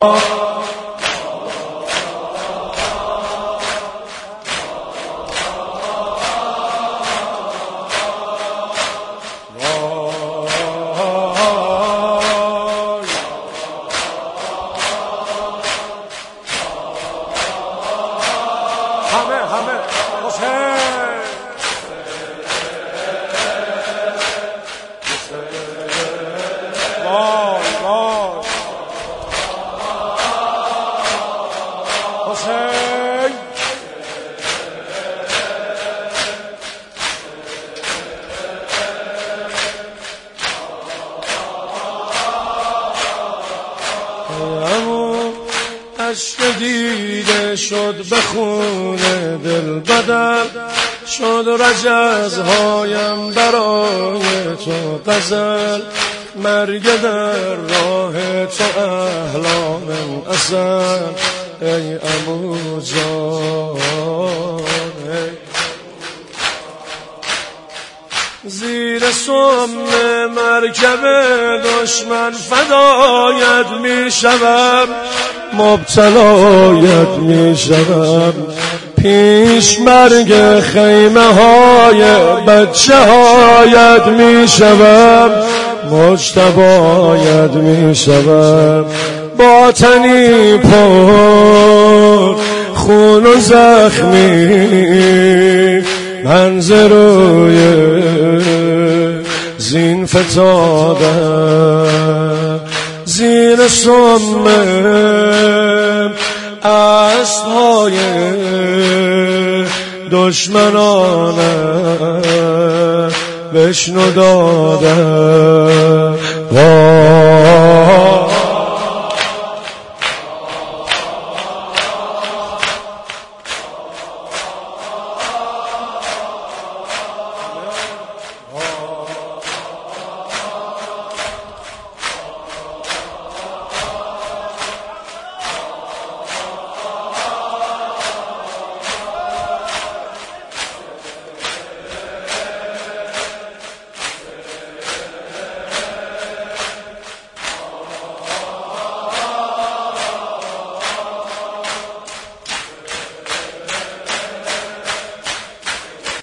همه حسین وای حسین عشق دیده شد به خون دل بدل شد رجزهایم برای تو غزل مرگ در راه تو احلام اصل ای عمو جان زیر سم مرکب دشمن فدایت می شوم مبتلایت می شوم پیش مرگ خیمه های بچه هایت می شوم مجتبایت می شوم باطنی پر خون و زخمی منظروی زین فتادم زیر سم اسبهای دشمنانم بشنو دادم